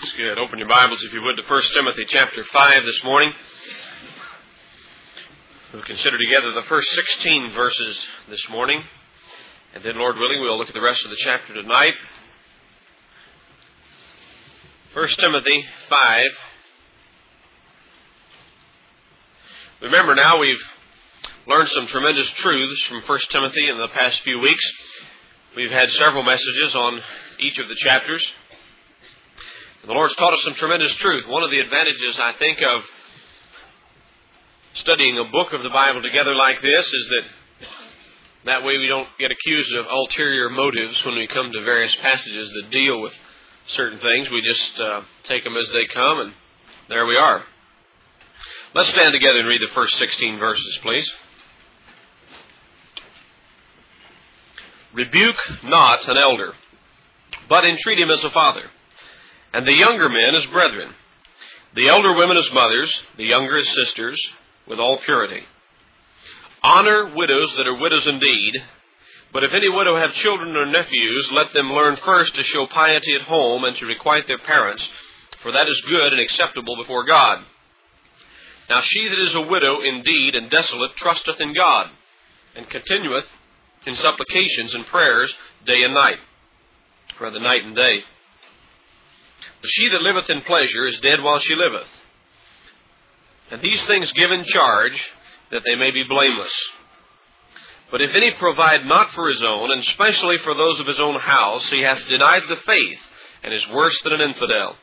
That's good. Open your Bibles, if you would, to 1 Timothy chapter 5 this morning. We'll consider together the first 16 verses this morning. And then, Lord willing, we'll look at the rest of the chapter tonight. 1 Timothy 5. Remember now, we've learned some tremendous truths from 1 Timothy in the past few weeks. We've had several messages on each of the chapters. And the Lord's taught us some tremendous truth. One of the advantages, I think, of studying a book of the Bible together like this is that way we don't get accused of ulterior motives when we come to various passages that deal with certain things. We just take them as they come, and there we are. Let's stand together and read the first 16 verses, please. Rebuke not an elder, but entreat him as a father, and the younger men as brethren, the elder women as mothers, the younger as sisters, with all purity. Honor widows that are widows indeed, but if any widow have children or nephews, let them learn first to show piety at home and to requite their parents, for that is good and acceptable before God. Now she that is a widow indeed and desolate trusteth in God, and continueth in supplications and prayers day and night, rather night and day. But she that liveth in pleasure is dead while she liveth. And these things give in charge, that they may be blameless. But if any provide not for his own, and especially for those of his own house, he hath denied the faith, and is worse than an infidel.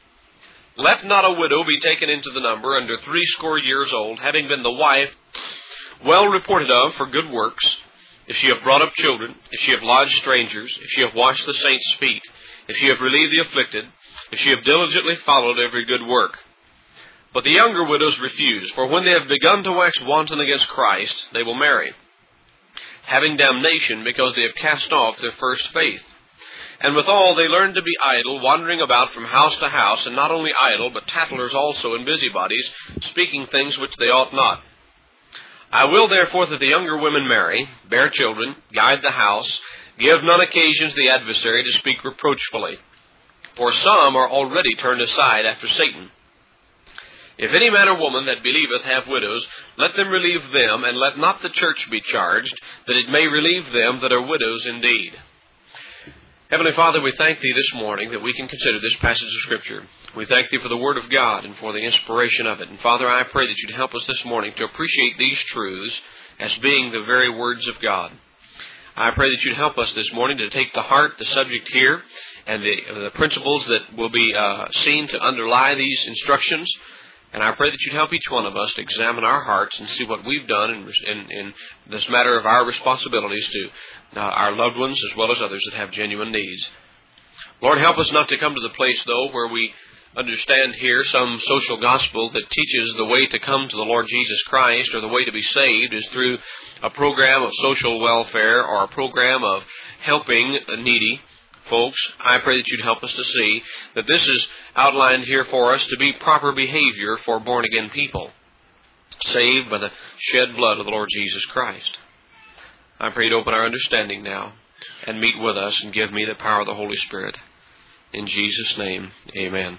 Let not a widow be taken into the number under 60 years old, having been the wife well reported of for good works, if she have brought up children, if she have lodged strangers, if she have washed the saints' feet, if she have relieved the afflicted, if she have diligently followed every good work. But the younger widows refuse, for when they have begun to wax wanton against Christ, they will marry, having damnation because they have cast off their first faith. And withal they learn to be idle, wandering about from house to house, and not only idle, but tattlers also and busybodies, speaking things which they ought not. I will therefore that the younger women marry, bear children, guide the house, give none occasion to the adversary to speak reproachfully. For some are already turned aside after Satan. If any man or woman that believeth have widows, let them relieve them, and let not the church be charged, that it may relieve them that are widows indeed. Heavenly Father, we thank Thee this morning that we can consider this passage of Scripture. We thank Thee for the Word of God and for the inspiration of it. And Father, I pray that You'd help us this morning to appreciate these truths as being the very words of God. I pray that You'd help us this morning to take to heart the subject here and the principles that will be seen to underlie these instructions. And I pray that You'd help each one of us to examine our hearts and see what we've done in this matter of our responsibilities to our loved ones as well as others that have genuine needs. Lord, help us not to come to the place, though, where we understand here some social gospel that teaches the way to come to the Lord Jesus Christ or the way to be saved is through a program of social welfare or a program of helping the needy folks. I pray that You'd help us to see that this is outlined here for us to be proper behavior for born-again people, saved by the shed blood of the Lord Jesus Christ. I pray to open our understanding now and meet with us and give me the power of the Holy Spirit. In Jesus' name, amen.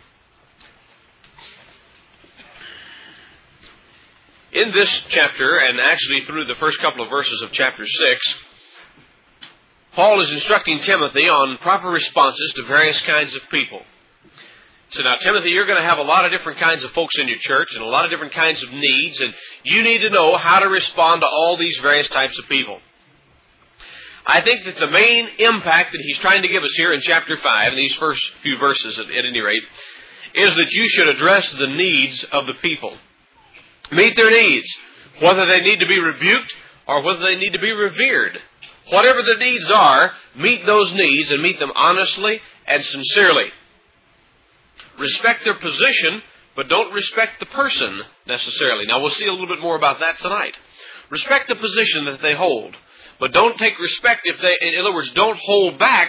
In this chapter, and actually through the first couple of verses of chapter 6, Paul is instructing Timothy on proper responses to various kinds of people. So now, Timothy, you're going to have a lot of different kinds of folks in your church and a lot of different kinds of needs, and you need to know how to respond to all these various types of people. I think that the main impact that he's trying to give us here in chapter 5, in these first few verses at any rate, is that you should address the needs of the people. Meet their needs, whether they need to be rebuked or whether they need to be revered. Whatever the needs are, meet those needs and meet them honestly and sincerely. Respect their position, but don't respect the person necessarily. Now, we'll see a little bit more about that tonight. Respect the position that they hold, but don't take respect in other words, don't hold back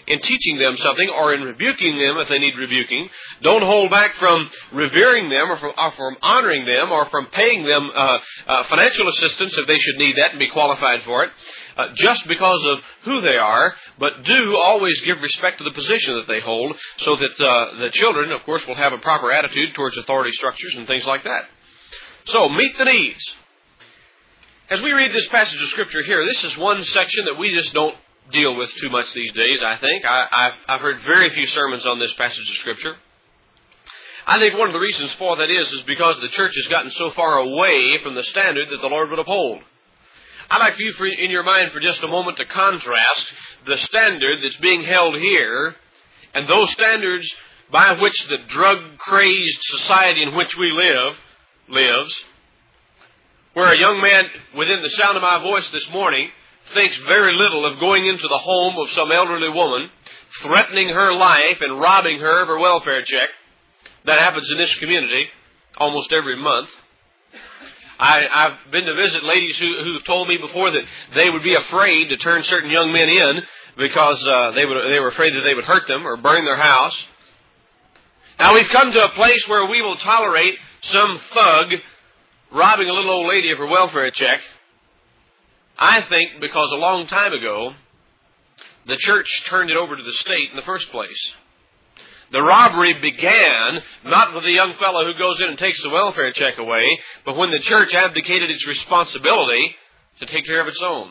in teaching them something or in rebuking them if they need rebuking. Don't hold back from revering them or from honoring them or from paying them financial assistance if they should need that and be qualified for it, just because of who they are, but do always give respect to the position that they hold so that the children, of course, will have a proper attitude towards authority structures and things like that. So, meet the needs. As we read this passage of Scripture here, this is one section that we just don't deal with too much these days, I think. I've heard very few sermons on this passage of Scripture. I think one of the reasons for that is because the church has gotten so far away from the standard that the Lord would uphold. I'd like for you, in your mind for just a moment, to contrast the standard that's being held here and those standards by which the drug-crazed society in which we lives, where a young man within the sound of my voice this morning thinks very little of going into the home of some elderly woman, threatening her life and robbing her of her welfare check. That happens in this community almost every month. I've been to visit ladies who've told me before that they would be afraid to turn certain young men in because they were afraid that they would hurt them or burn their house. Now we've come to a place where we will tolerate some thug robbing a little old lady of her welfare check. I think because a long time ago, the church turned it over to the state in the first place. The robbery began not with the young fellow who goes in and takes the welfare check away, but when the church abdicated its responsibility to take care of its own.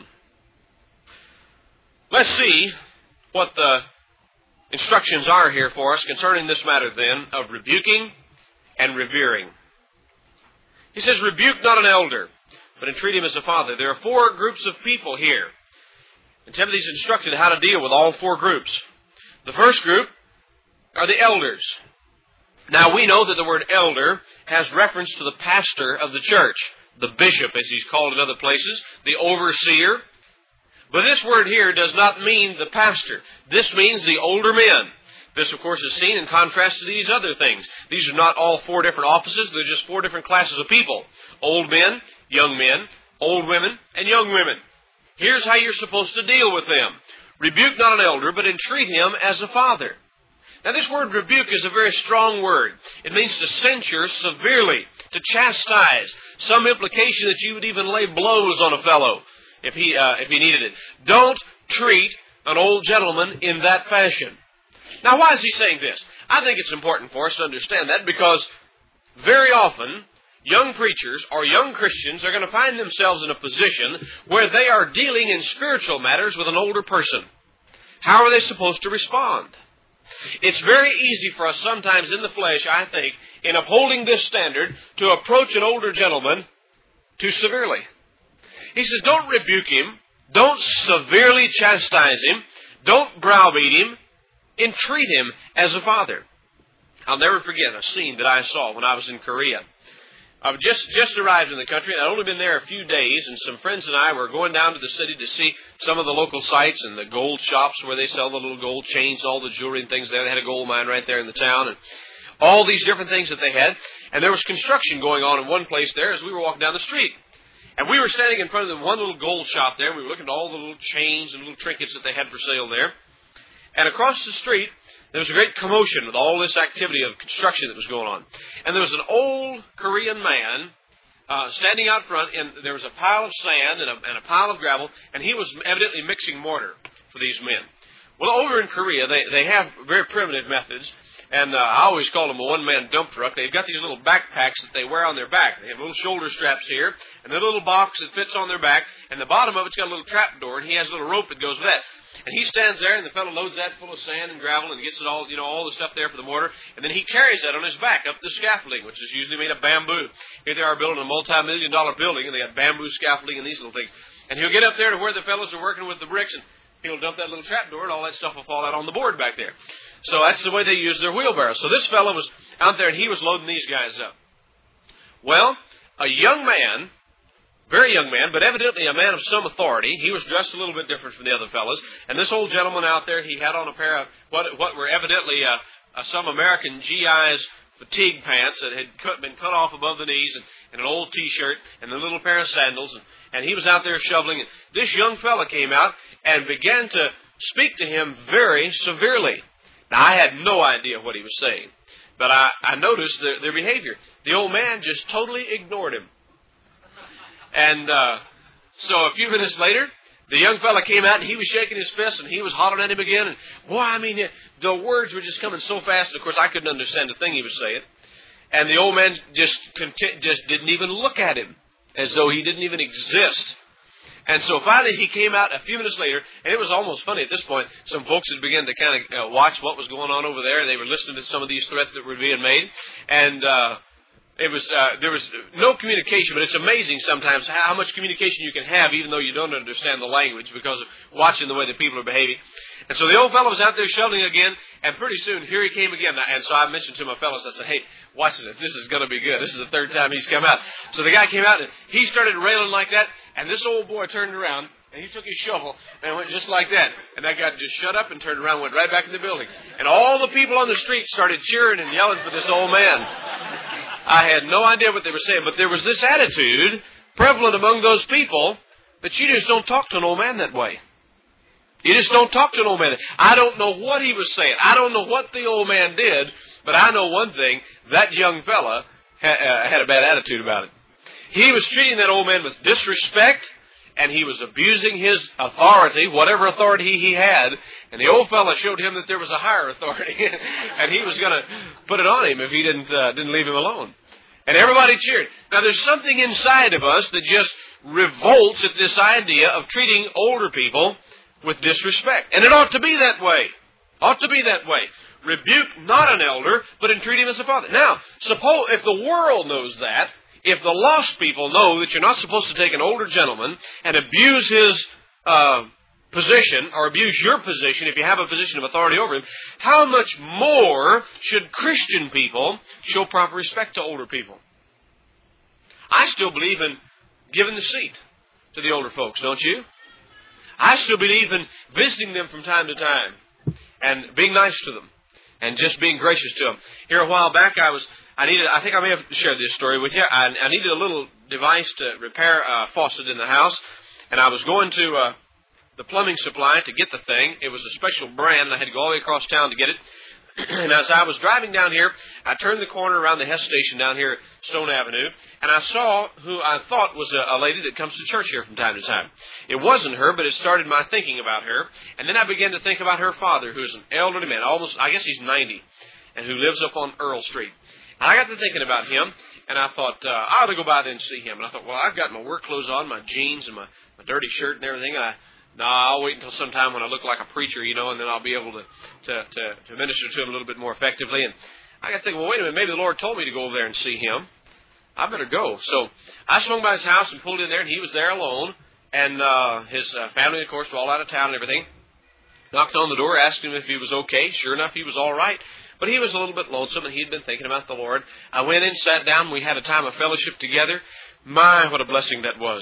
Let's see what the instructions are here for us concerning this matter then of rebuking and revering. He says, rebuke not an elder, but entreat him as a father. There are 4 groups of people here. And Timothy's instructed how to deal with all 4 groups. The first group are the elders. Now we know that the word elder has reference to the pastor of the church, the bishop as he's called in other places, the overseer. But this word here does not mean the pastor. This means the older men. This, of course, is seen in contrast to these other things. These are not all 4 different offices. They're just 4 different classes of people. Old men, old women, and young women. Here's how you're supposed to deal with them. Rebuke not an elder, but entreat him as a father. Now, this word rebuke is a very strong word. It means to censure severely, to chastise. Some implication that you would even lay blows on a fellow if he needed it. Don't treat an old gentleman in that fashion. Now, why is he saying this? I think it's important for us to understand that because very often young preachers or young Christians are going to find themselves in a position where they are dealing in spiritual matters with an older person. How are they supposed to respond? It's very easy for us sometimes in the flesh, I think, in upholding this standard, to approach an older gentleman too severely. He says, don't rebuke him, don't severely chastise him, don't browbeat him, entreat him as a father. I'll never forget a scene that I saw when I was in Korea. I've just arrived in the country, and I'd only been there a few days, and some friends and I were going down to the city to see some of the local sites and the gold shops where they sell the little gold chains, all the jewelry and things there. They had a gold mine right there in the town, and all these different things that they had. And there was construction going on in one place there as we were walking down the street. And we were standing in front of the one little gold shop there, and we were looking at all the little chains and little trinkets that they had for sale there. And across the street, there was a great commotion with all this activity of construction that was going on. And there was an old Korean man standing out front, and there was a pile of sand and a pile of gravel, and he was evidently mixing mortar for these men. Well, over in Korea, they have very primitive methods, and I always call them a one-man dump truck. They've got these little backpacks that they wear on their back. They have little shoulder straps here, and a little box that fits on their back, and the bottom of it's got a little trap door, and he has a little rope that goes with that. And he stands there, and the fellow loads that full of sand and gravel and gets it all, all the stuff there for the mortar. And then he carries that on his back up the scaffolding, which is usually made of bamboo. Here they are building a multi-million-dollar building, and they got bamboo scaffolding and these little things. And he'll get up there to where the fellows are working with the bricks, and he'll dump that little trap door, and all that stuff will fall out on the board back there. So that's the way they use their wheelbarrows. So this fellow was out there, and he was loading these guys up. Well, a young man, very young man, but evidently a man of some authority. He was dressed a little bit different from the other fellows. And this old gentleman out there, he had on a pair of what were evidently some American GI's fatigue pants that had been cut off above the knees, and an old T-shirt, and a little pair of sandals. And he was out there shoveling. And this young fella came out and began to speak to him very severely. Now, I had no idea what he was saying, but I noticed their behavior. The old man just totally ignored him. And so a few minutes later, the young fella came out, and he was shaking his fist, and he was hollering at him again. And boy, I mean, the words were just coming so fast. And of course, I couldn't understand a thing he was saying. And the old man just didn't even look at him, as though he didn't even exist. And so finally he came out a few minutes later, and it was almost funny at this point. Some folks had begun to kind of watch what was going on over there. They were listening to some of these threats that were being made. And there was no communication, but it's amazing sometimes how much communication you can have even though you don't understand the language because of watching the way the people are behaving. And so the old fellow was out there shoveling again, and pretty soon here he came again. And so I mentioned to my fellows, I said, hey, watch this. This is going to be good. This is the third time he's come out. So the guy came out, and he started railing like that, and this old boy turned around, and he took his shovel and went just like that. And that guy just shut up and turned around and went right back in the building. And all the people on the street started cheering and yelling for this old man. I had no idea what they were saying, but there was this attitude prevalent among those people that you just don't talk to an old man that way. You just don't talk to an old man. I don't know what he was saying. I don't know what the old man did, but I know one thing. That young fella had a bad attitude about it. He was treating that old man with disrespect, and he was abusing his authority, whatever authority he had. And the old fella showed him that there was a higher authority, and he was going to put it on him if he didn't leave him alone. And everybody cheered. Now, there's something inside of us that just revolts at this idea of treating older people with disrespect. And it ought to be that way. Ought to be that way. Rebuke not an elder, but entreat him as a father. Now, suppose if the world knows that, if the lost people know that you're not supposed to take an older gentleman and abuse his position or abuse your position if you have a position of authority over him, how much more should Christian people show proper respect to older people? I still believe in giving the seat to the older folks, don't you? I still believe in visiting them from time to time and being nice to them and just being gracious to them. Here a while back, I think I may have shared this story with you. I needed a little device to repair a faucet in the house, and I was going to the plumbing supply to get the thing. It was a special brand, and I had to go all the way across town to get it. And as I was driving down here, I turned the corner around the Hess station down here at Stone Avenue, and I saw who I thought was a lady that comes to church here from time to time. It wasn't her, but it started my thinking about her. And then I began to think about her father, who is an elderly man, I guess he's 90, and who lives up on Earl Street. And I got to thinking about him, and I thought, I ought to go by there and see him. And I thought, well, I've got my work clothes on, my jeans and my dirty shirt and everything, and I'll wait until sometime when I look like a preacher, and then I'll be able to minister to him a little bit more effectively. And I got to think, well, wait a minute, maybe the Lord told me to go over there and see him. I better go. So I swung by his house and pulled in there, and he was there alone. And his family, of course, were all out of town and everything. Knocked on the door, asked him if he was okay. Sure enough, he was all right. But he was a little bit lonesome, and he'd been thinking about the Lord. I went in, sat down, we had a time of fellowship together. My, what a blessing that was.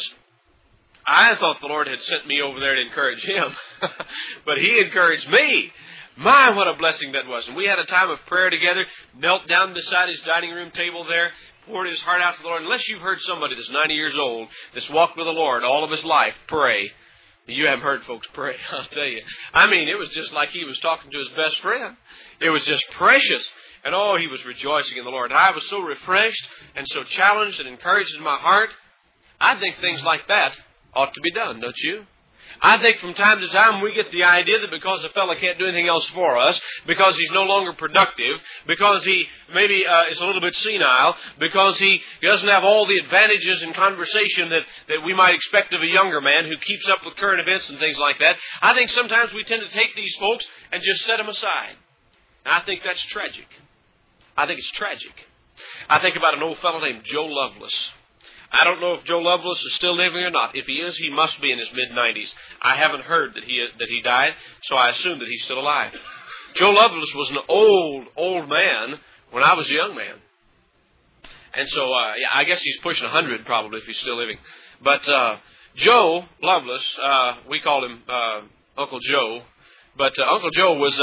I thought the Lord had sent me over there to encourage him, but he encouraged me. My, what a blessing that was. And we had a time of prayer together, knelt down beside his dining room table there, poured his heart out to the Lord. Unless you've heard somebody that's 90 years old, that's walked with the Lord all of his life, pray. You haven't heard folks pray, I'll tell you. I mean, it was just like he was talking to his best friend. It was just precious. And oh, he was rejoicing in the Lord. And I was so refreshed and so challenged and encouraged in my heart. I think things like that ought to be done, don't you? I think from time to time we get the idea that because a fellow can't do anything else for us, because he's no longer productive, because he maybe is a little bit senile, because he doesn't have all the advantages in conversation that we might expect of a younger man who keeps up with current events and things like that. I think sometimes we tend to take these folks and just set them aside. And I think that's tragic. I think it's tragic. I think about an old fellow named Joe Lovelace. I don't know if Joe Lovelace is still living or not. If he is, he must be in his mid-90s. I haven't heard that he died, so I assume that he's still alive. Joe Lovelace was an old man when I was a young man. And so I guess he's pushing 100 probably if he's still living. But Joe Lovelace, we called him Uncle Joe. But Uncle Joe was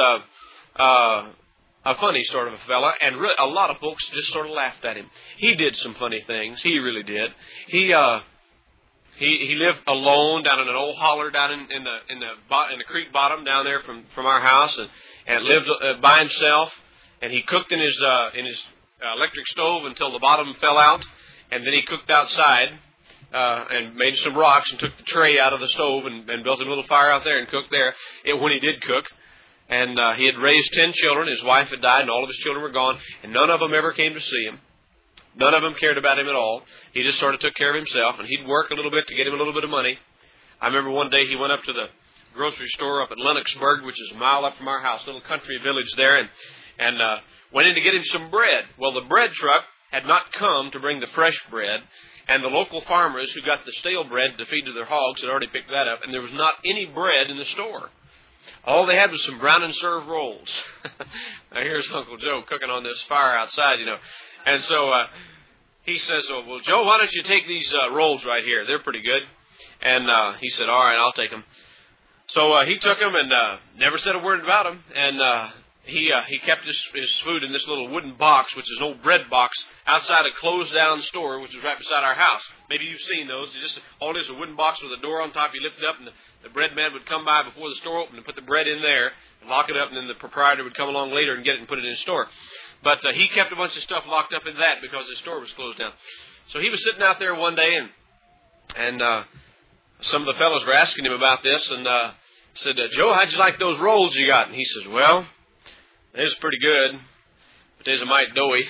a funny sort of a fella, and a lot of folks just sort of laughed at him. He did some funny things. He really did. he lived alone down in an old holler down in the creek bottom down there from our house, and lived by himself. And he cooked in his electric stove until the bottom fell out, and then he cooked outside and made some rocks and took the tray out of the stove and built a little fire out there and cooked there when he did cook. And he had raised 10 children. His wife had died, and all of his children were gone, and none of them ever came to see him. None of them cared about him at all. He just sort of took care of himself, and he'd work a little bit to get him a little bit of money. I remember one day he went up to the grocery store up at Lennoxburg, which is a mile up from our house, a little country village there, and went in to get him some bread. Well, the bread truck had not come to bring the fresh bread, and the local farmers who got the stale bread to feed to their hogs had already picked that up, and there was not any bread in the store. All they had was some brown and serve rolls. Now here's Uncle Joe cooking on this fire outside, And so he says, well, Joe, why don't you take these rolls right here? They're pretty good. And he said, all right, I'll take them. So he took them and never said a word about them. And he kept his food in this little wooden box, which is an old bread box, outside a closed-down store, which was right beside our house. Maybe you've seen those. All it is a wooden box with a door on top. You lift it up, and the bread man would come by before the store opened and put the bread in there and lock it up, and then the proprietor would come along later and get it and put it in his store. But he kept a bunch of stuff locked up in that because his store was closed down. So he was sitting out there one day, and some of the fellows were asking him about this, and said, Joe, how'd you like those rolls you got? And he says, well, they was pretty good, but they's a mite doughy.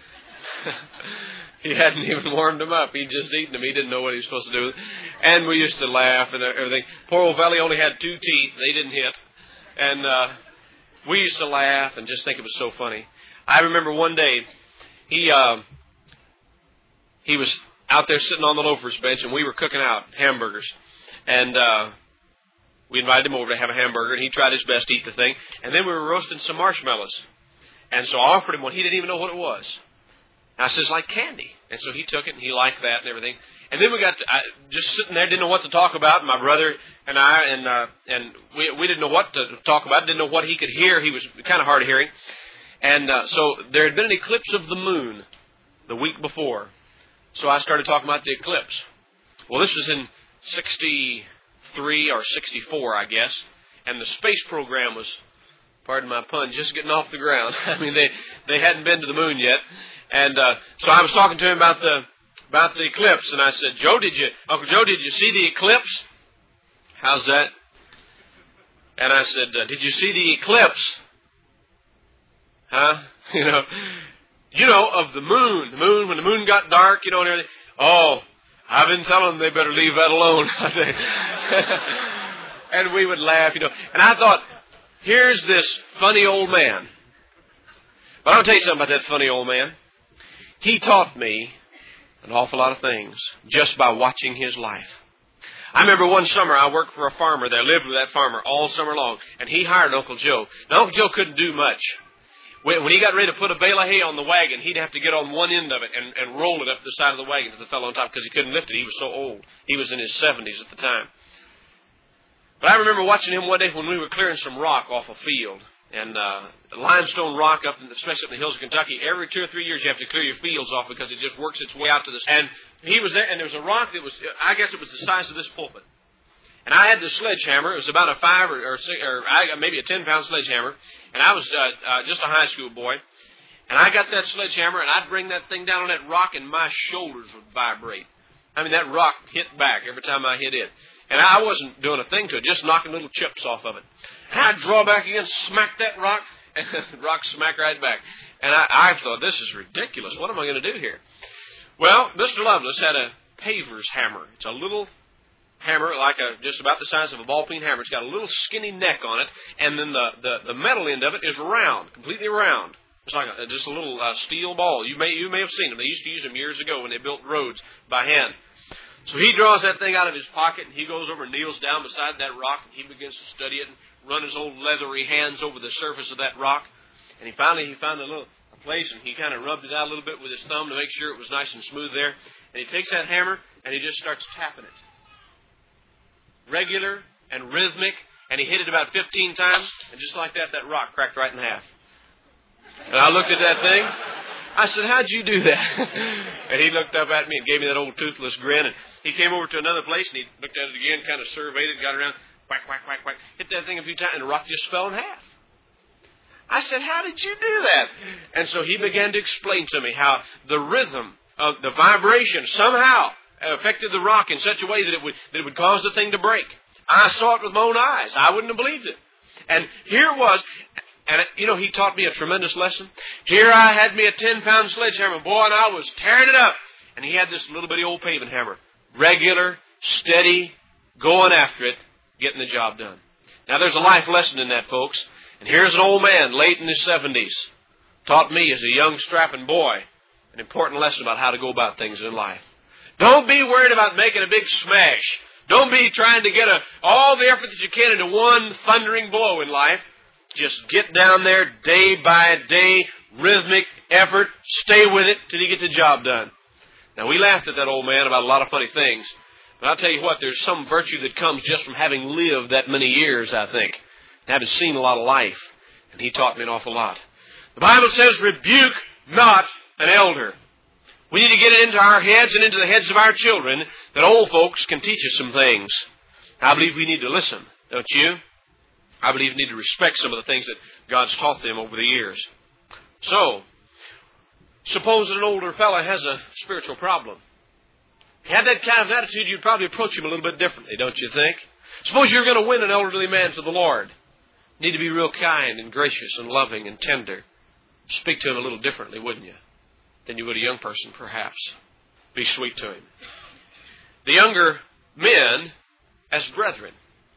He hadn't even warmed them up. He'd just eaten them. He didn't know what he was supposed to do. And we used to laugh and everything. Poor old Valley only had 2 teeth. They didn't hit. And we used to laugh and just think it was so funny. I remember one day he was out there sitting on the loafer's bench, and we were cooking out hamburgers. And we invited him over to have a hamburger, and he tried his best to eat the thing. And then we were roasting some marshmallows. And so I offered him one. He didn't even know what it was. I says, like candy. And so he took it, and he liked that and everything. And then we got just sitting there, didn't know what to talk about. My brother and I, and we didn't know what to talk about, didn't know what he could hear. He was kind of hard of hearing. And so there had been an eclipse of the moon the week before. So I started talking about the eclipse. Well, this was in 63 or 64, I guess. And the space program was, pardon my pun, just getting off the ground. I mean, they hadn't been to the moon yet. And so I was talking to him about the eclipse, and I said, Uncle Joe, did you see the eclipse? How's that? And I said, did you see the eclipse? Huh? Of the moon. The moon, when the moon got dark, and everything. Oh, I've been telling them they better leave that alone. And we would laugh, And I thought, here's this funny old man. But I'll tell you something about that funny old man. He taught me an awful lot of things just by watching his life. I remember one summer I worked for a farmer there, lived with that farmer all summer long, and he hired Uncle Joe. Now, Uncle Joe couldn't do much. When he got ready to put a bale of hay on the wagon, he'd have to get on one end of it and roll it up the side of the wagon to the fellow on top because he couldn't lift it. He was so old. He was in his 70s at the time. But I remember watching him one day when we were clearing some rock off a field. And limestone rock, especially up in the hills of Kentucky, every 2 or 3 years you have to clear your fields off because it just works its way out to the... And he was there, and there was a rock that was, I guess it was the size of this pulpit. And I had the sledgehammer. It was about a 5 or 6, or maybe a 10-pound sledgehammer. And I was just a high school boy. And I got that sledgehammer, and I'd bring that thing down on that rock, and my shoulders would vibrate. I mean, that rock hit back every time I hit it. And I wasn't doing a thing to it, just knocking little chips off of it. And I'd draw back again, smack that rock, and the rock smack right back. And I thought, this is ridiculous. What am I going to do here? Well, Mr. Lovelace had a paver's hammer. It's a little hammer, just about the size of a ball-peen hammer. It's got a little skinny neck on it, and then the metal end of it is round, completely round. It's like just a little steel ball. You may have seen them. They used to use them years ago when they built roads by hand. So he draws that thing out of his pocket, and he goes over and kneels down beside that rock, and he begins to study it and run his old leathery hands over the surface of that rock. And he found a place, and he kind of rubbed it out a little bit with his thumb to make sure it was nice and smooth there. And he takes that hammer, and he just starts tapping it. Regular and rhythmic, and he hit it about 15 times, and just like that rock cracked right in half. And I looked at that thing, I said, how'd you do that? And he looked up at me and gave me that old toothless grin. And he came over to another place and he looked at it again, kind of surveyed it, got around, whack, whack, whack, whack, hit that thing a few times, and the rock just fell in half. I said, how did you do that? And so he began to explain to me how the rhythm of the vibration somehow affected the rock in such a way that it would cause the thing to break. I saw it with my own eyes. I wouldn't have believed it. And here it was, and he taught me a tremendous lesson. Here I had me a 10-pound sledgehammer, boy, and I was tearing it up. And he had this little bitty old paving hammer. Regular, steady, going after it, getting the job done. Now there's a life lesson in that, folks. And here's an old man, late in his 70s, taught me as a young strapping boy an important lesson about how to go about things in life. Don't be worried about making a big smash. Don't be trying to get all the effort that you can into one thundering blow in life. Just get down there day by day, rhythmic effort, stay with it till you get the job done. Now, we laughed at that old man about a lot of funny things, but I'll tell you what, there's some virtue that comes just from having lived that many years, I think, and having seen a lot of life, and he taught me an awful lot. The Bible says, rebuke not an elder. We need to get it into our heads and into the heads of our children that old folks can teach us some things. I believe we need to listen, don't you? I believe we need to respect some of the things that God's taught them over the years. So, suppose that an older fellow has a spiritual problem. If you had that kind of attitude, you'd probably approach him a little bit differently, don't you think? Suppose you're going to win an elderly man to the Lord. You need to be real kind and gracious and loving and tender. Speak to him a little differently, wouldn't you? Than you would a young person, perhaps. Be sweet to him. The younger men as brethren.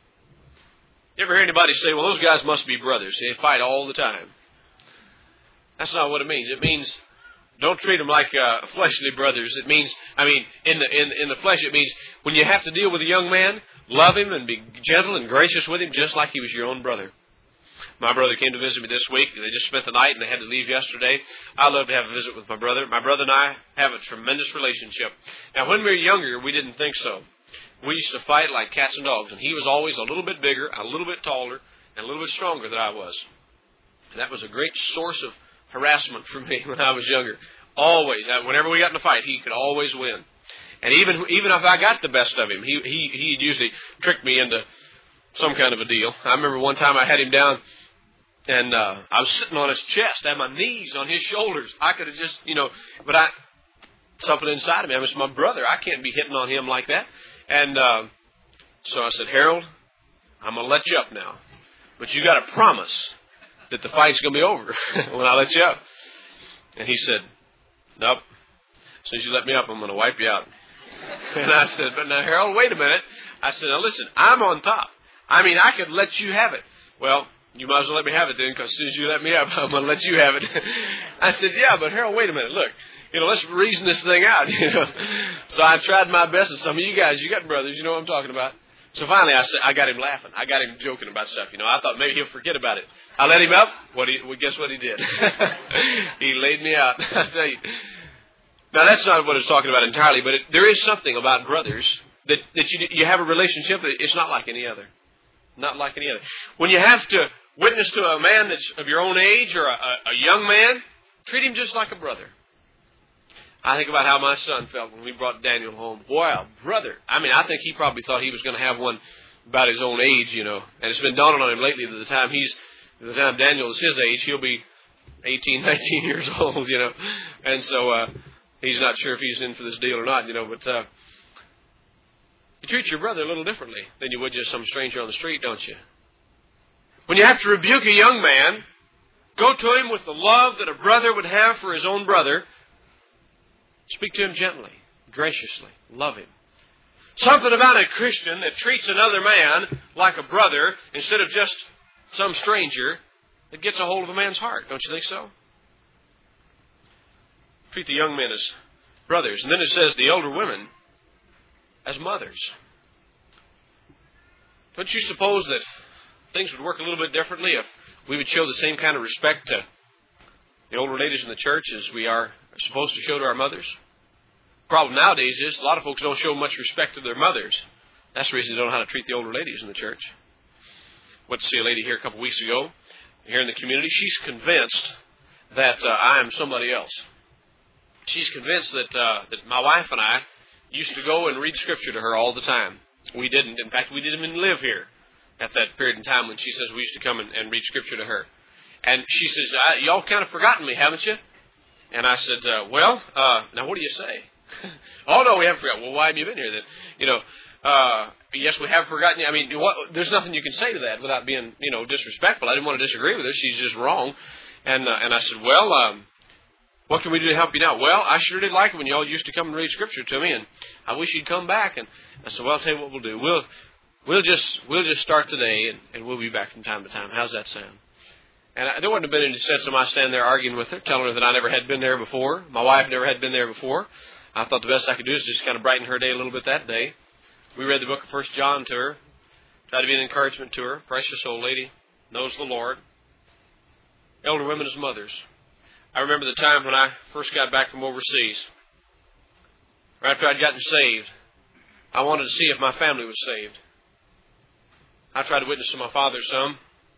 You ever hear anybody say, well, those guys must be brothers. They fight all the time. That's not what it means. It means don't treat them like fleshly brothers. It means, in the flesh, it means when you have to deal with a young man, love him and be gentle and gracious with him just like he was your own brother. My brother came to visit me this week. They just spent the night and they had to leave yesterday. I love to have a visit with my brother. My brother and I have a tremendous relationship. Now, when we were younger, we didn't think so. We used to fight like cats and dogs, and he was always a little bit bigger, a little bit taller, and a little bit stronger than I was. And that was a great source of harassment for me when I was younger. Always. Whenever we got in a fight, he could always win. And even if I got the best of him, he'd usually trick me into some kind of a deal. I remember one time I had him down, and I was sitting on his chest. I had my knees on his shoulders. I could have just, but something inside of me. It's my brother. I can't be hitting on him like that. And so I said, Harold, I'm going to let you up now. But you got to promise that the fight's going to be over when I let you up. And he said, nope. As soon as you let me up, I'm going to wipe you out. And I said, but now, Harold, wait a minute. I said, now listen, I'm on top. I could let you have it. Well, you might as well let me have it then, because as soon as you let me up, I'm going to let you have it. I said, yeah, but Harold, wait a minute. Look, let's reason this thing out, So I tried my best, and some of you guys, you got brothers, you know what I'm talking about. So finally, I got him laughing. I got him joking about stuff, I thought maybe he'll forget about it. I let him up. Guess what he did? He laid me out. I tell you. Now, that's not what it's talking about entirely, but there is something about brothers that you have a relationship that it's not like any other. Not like any other. When you have to witness to a man that's of your own age or a young man, treat him just like a brother. I think about how my son felt when we brought Daniel home. Wow, brother. I think he probably thought he was going to have one about his own age, And it's been dawning on him lately that the time Daniel is his age, he'll be 18, 19 years old, And so he's not sure if he's in for this deal or not, But you treat your brother a little differently than you would just some stranger on the street, don't you? When you have to rebuke a young man, go to him with the love that a brother would have for his own brother. Speak to him gently, graciously, love him. Something about a Christian that treats another man like a brother instead of just some stranger that gets a hold of a man's heart. Don't you think so? Treat the young men as brothers. And then it says the elder women as mothers. Don't you suppose that things would work a little bit differently if we would show the same kind of respect to the older ladies in the church as we are supposed to show to our mothers? The problem nowadays is a lot of folks don't show much respect to their mothers. That's the reason they don't know how to treat the older ladies in the church. Went to see a lady here a couple weeks ago, here in the community. She's convinced that I am somebody else. she's convinced that my wife and I used to go and read Scripture to her all the time. We didn't. In fact, we didn't even live here at that period in time when she says we used to come and read Scripture to her. And she says, y'all kind of forgotten me, haven't you? And I said, now what do you say? Oh, no, we haven't forgotten. Well, why have you been here then? Yes, we have forgotten you. I mean, there's nothing you can say to that without being, disrespectful. I didn't want to disagree with her. She's just wrong. And I said, what can we do to help you now? Well, I sure did like it when y'all used to come and read Scripture to me, and I wish you'd come back. And I said, well, I'll tell you what we'll do. We'll just start today, and we'll be back from time to time. How's that sound? And there wouldn't have been any sense of my standing there arguing with her, telling her that I never had been there before. My wife never had been there before. I thought the best I could do is just kind of brighten her day a little bit that day. We read the book of 1 John to her, tried to be an encouragement to her. Precious old lady, knows the Lord. Elder women as mothers. I remember the time when I first got back from overseas. Right after I'd gotten saved, I wanted to see if my family was saved. I tried to witness to my father some.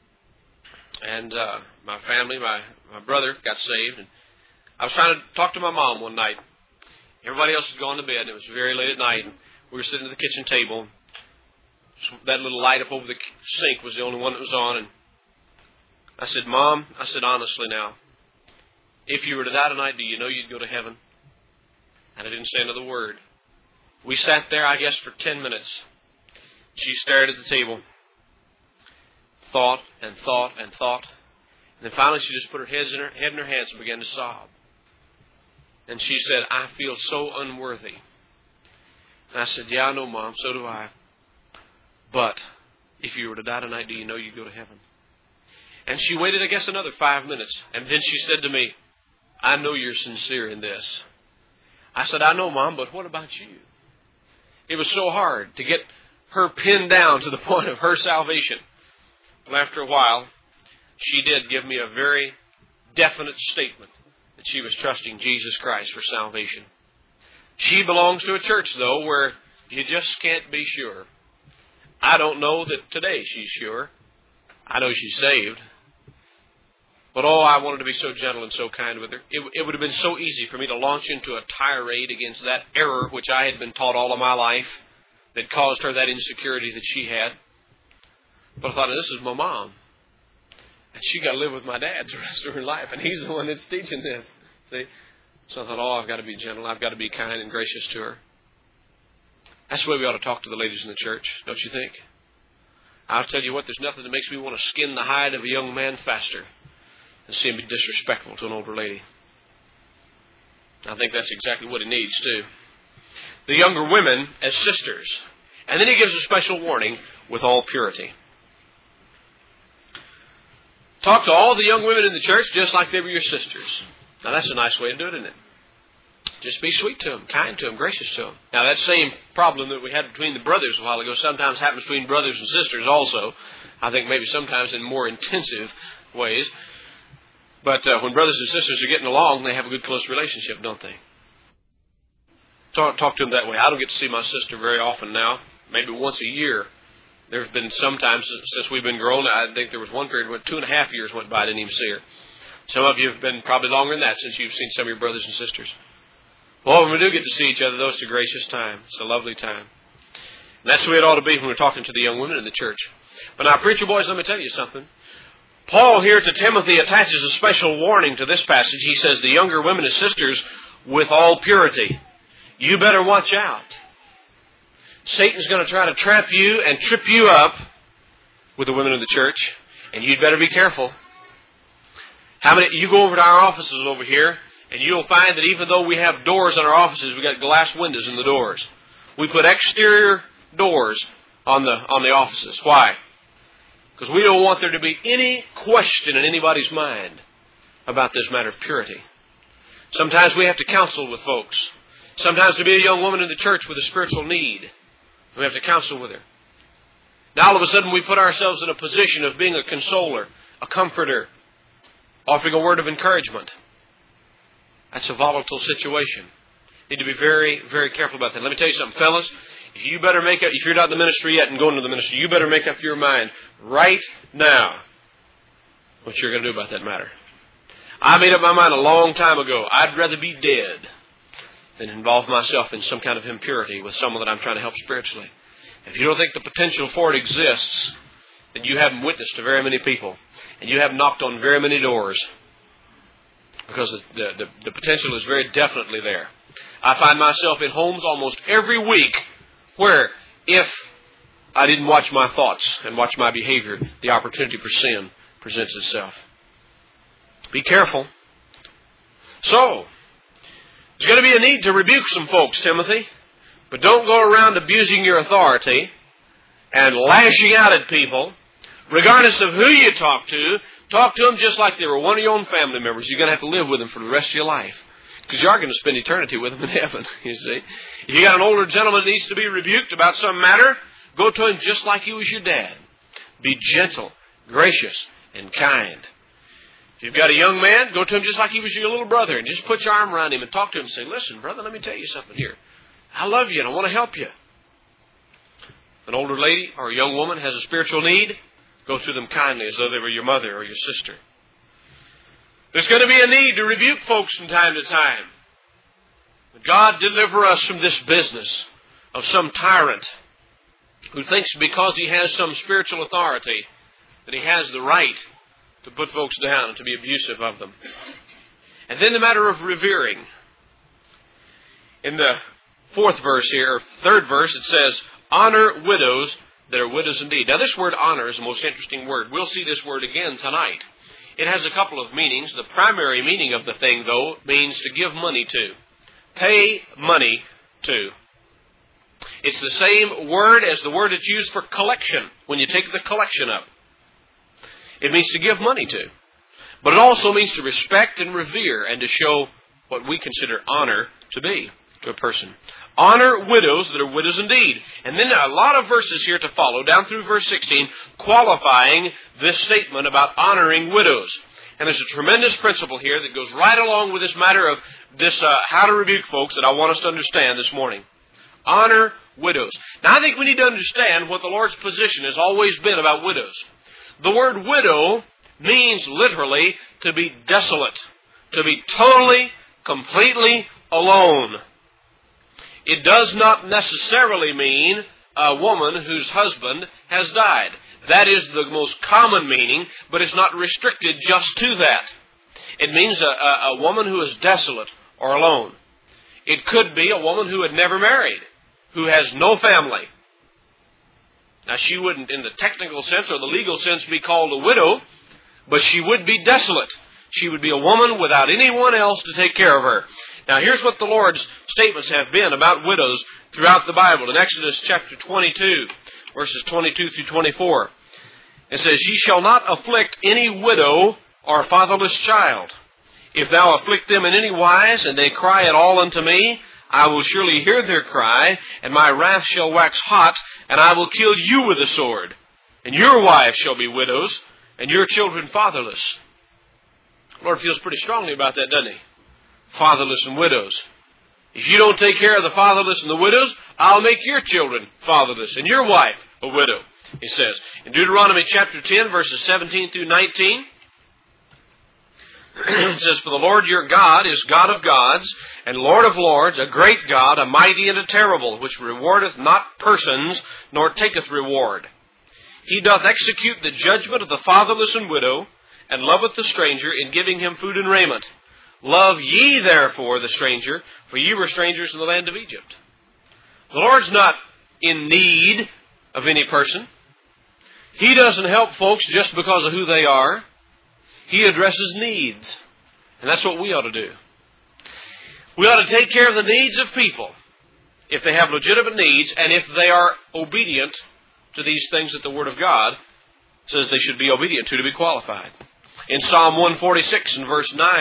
And my family, my brother got saved. And I was trying to talk to my mom one night. Everybody else had gone to bed, and it was very late at night. We were sitting at the kitchen table. That little light up over the sink was the only one that was on. And I said, Mom, honestly now, if you were to die tonight, do you know you'd go to heaven? And I didn't say another word. We sat there, I guess, for 10 minutes. She stared at the table. Thought and thought and thought. And then finally she just put her head in her hands and began to sob. And she said, I feel so unworthy. And I said, yeah, I know, Mom, so do I. But if you were to die tonight, do you know you'd go to heaven? And she waited, I guess, another 5 minutes. And then she said to me, I know you're sincere in this. I said, I know, Mom, but what about you? It was so hard to get her pinned down to the point of her salvation. Well, after a while, she did give me a very definite statement that she was trusting Jesus Christ for salvation. She belongs to a church, though, where you just can't be sure. I don't know that today she's sure. I know she's saved. But I wanted to be so gentle and so kind with her. It would have been so easy for me to launch into a tirade against that error which I had been taught all of my life that caused her that insecurity that she had. But I thought, this is my mom. And she got to live with my dad the rest of her life. And he's the one that's teaching this. See? So I thought, I've got to be gentle. I've got to be kind and gracious to her. That's the way we ought to talk to the ladies in the church, don't you think? I'll tell you what, there's nothing that makes me want to skin the hide of a young man faster than see him be disrespectful to an older lady. I think that's exactly what he needs, too. The younger women as sisters. And then he gives a special warning, with all purity. Talk to all the young women in the church just like they were your sisters. Now, that's a nice way to do it, isn't it? Just be sweet to them, kind to them, gracious to them. Now, that same problem that we had between the brothers a while ago sometimes happens between brothers and sisters also. I think maybe sometimes in more intensive ways. But when brothers and sisters are getting along, they have a good, close relationship, don't they? Talk to them that way. I don't get to see my sister very often now, maybe once a year. There's been some times since we've been grown. I think there was one period when 2.5 years went by, I didn't even see her. Some of you have been probably longer than that since you've seen some of your brothers and sisters. Well, when we do get to see each other, though, it's a gracious time. It's a lovely time. And that's the way it ought to be when we're talking to the young women in the church. But now, preacher boys, let me tell you something. Paul here to Timothy attaches a special warning to this passage. He says, the younger women as sisters with all purity. You better watch out. Satan's going to try to trap you and trip you up with the women in the church, and you'd better be careful. You go over to our offices over here, and you'll find that even though we have doors in our offices, we've got glass windows in the doors. We put exterior doors on the offices. Why? Because we don't want there to be any question in anybody's mind about this matter of purity. Sometimes we have to counsel with folks. Sometimes to be a young woman in the church with a spiritual need, we have to counsel with her. Now all of a sudden we put ourselves in a position of being a consoler, a comforter, offering a word of encouragement. That's a volatile situation. You need to be very, very careful about that. Let me tell you something, fellas. If you're not in the ministry yet and going to the ministry, you better make up your mind right now what you're going to do about that matter. I made up my mind a long time ago. I'd rather be dead than involve myself in some kind of impurity with someone that I'm trying to help spiritually. If you don't think the potential for it exists, then you haven't witnessed to very many people, and you haven't knocked on very many doors, because the potential is very definitely there. I find myself in homes almost every week where, if I didn't watch my thoughts and watch my behavior, the opportunity for sin presents itself. Be careful. So, there's going to be a need to rebuke some folks, Timothy. But don't go around abusing your authority and lashing out at people. Regardless of who you talk to them just like they were one of your own family members. You're going to have to live with them for the rest of your life. Because you are going to spend eternity with them in heaven, you see. If you got an older gentleman that needs to be rebuked about some matter, go to him just like he was your dad. Be gentle, gracious, and kind. If you've got a young man, go to him just like he was your little brother and just put your arm around him and talk to him and say, listen, brother, let me tell you something here. I love you and I want to help you. If an older lady or a young woman has a spiritual need, go to them kindly as though they were your mother or your sister. There's going to be a need to rebuke folks from time to time. But God deliver us from this business of some tyrant who thinks because he has some spiritual authority that he has the right to put folks down and to be abusive of them. And then the matter of revering. In the third verse, it says, honor widows that are widows indeed. Now this word honor is the most interesting word. We'll see this word again tonight. It has a couple of meanings. The primary meaning of the thing, though, means to give money to. Pay money to. It's the same word as the word that's used for collection, when you take the collection up. It means to give money to. But it also means to respect and revere and to show what we consider honor to be to a person. Honor widows that are widows indeed. And then a lot of verses here to follow, down through verse 16, qualifying this statement about honoring widows. And there's a tremendous principle here that goes right along with this matter of this how to rebuke folks that I want us to understand this morning. Honor widows. Now I think we need to understand what the Lord's position has always been about widows. The word widow means literally to be desolate, to be totally, completely alone. It does not necessarily mean a woman whose husband has died. That is the most common meaning, but it's not restricted just to that. It means a woman who is desolate or alone. It could be a woman who had never married, who has no family. Now, she wouldn't, in the technical sense or the legal sense, be called a widow, but she would be desolate. She would be a woman without anyone else to take care of her. Now, here's what the Lord's statements have been about widows throughout the Bible. In Exodus chapter 22, verses 22 through 24, it says, Ye shall not afflict any widow or fatherless child. If thou afflict them in any wise, and they cry at all unto me, I will surely hear their cry, and my wrath shall wax hot, and I will kill you with a sword. And your wives shall be widows, and your children fatherless. The Lord feels pretty strongly about that, doesn't he? Fatherless and widows. If you don't take care of the fatherless and the widows, I'll make your children fatherless, and your wife a widow, he says. In Deuteronomy chapter 10, verses 17 through 19, it says, For the Lord your God is God of gods, and Lord of lords, a great God, a mighty and a terrible, which rewardeth not persons, nor taketh reward. He doth execute the judgment of the fatherless and widow, and loveth the stranger in giving him food and raiment. Love ye therefore the stranger, for ye were strangers in the land of Egypt. The Lord's not in need of any person. He doesn't help folks just because of who they are. He addresses needs. And that's what we ought to do. We ought to take care of the needs of people if they have legitimate needs and if they are obedient to these things that the Word of God says they should be obedient to be qualified. In Psalm 146 and verse 9,